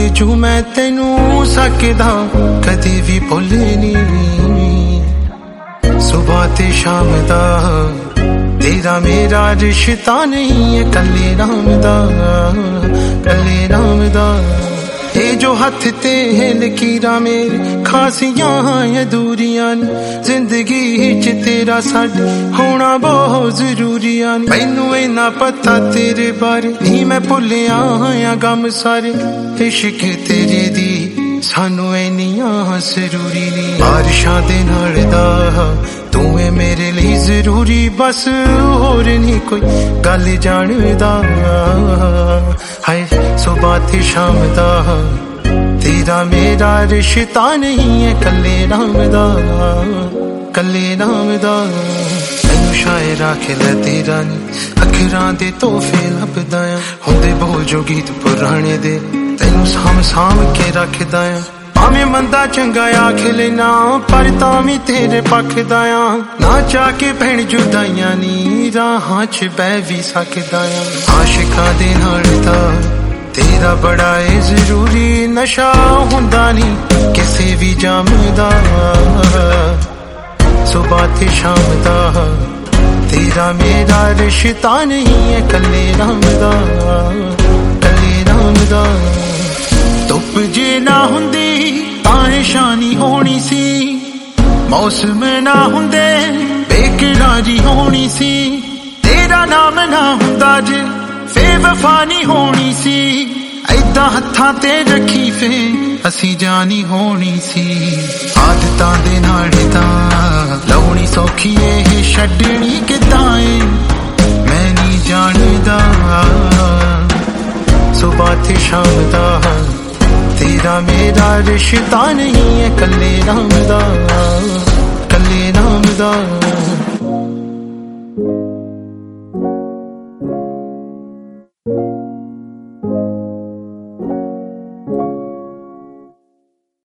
जू मैं तेनू सकदा कदी भी भुल नहीं। सुबह ते शाम दा तेरा मेरा रिश्ता नहीं है, कल्ले नाम दा कल्ले नाम दा। ये जो हथ ते लकीरां मेरे खासियां अधूरियां ने, जिंदगी च तेरा साड होना बहुत जरूरी है। मैनू इन्ना पता तेरे बारे नहीं, मैं भुलिया हां गम सारे। इश्क तेरे दी सानू इन्नियां जरूरी नहीं। बारिशां दे नाल दा तू है मेरे लिए जरूरी, बस होर नहीं कोई गल जानदा। हाय सुबह ते शाम दा तेरा मेरा रिश्ता नहीं है, कल्ले नाम दा कल्ले नाम दा। मैनू शायर आखे लै तेरा नी, अखरां दे तोहफे लभदा आ। हुंदे बोल जो गीत पुराने दे तैनू साम साम के रखदा आ। भावें मंदा चंगा आख लेना पर तां भी तेरे पखदा आ। ना चाह के भैन जुदाइयां नी राहां च बह भी सकदा आ। आशिकां दे नाल दा तेरा बड़ा है जरूरी, नशा हुंदा नी किसे भी जाम दा। सुबह ते शाम दा तेरा मेरा रिश्ता नहीं है, कल्ले नाम दा कल्ले नाम दा। धुप जे ना हुंदी तां शानी होनी सी, मौसम ना हुंदे बेकरारी होनी सी। तेरा नाम ना हुंदा जे बेवफा नहीं होनी सी, ऐदां हत्थां ते रखी फे असी जानी होनी सी। आदतां दे नाल तां लाउणी सौखी ए छड्डणी किदां ए मैं नहीं जानदा। सुबह ते शाम दा तेरा मेरा रिश्ता नहीं है, कल्ले नाम दा कल्ले नाम दा।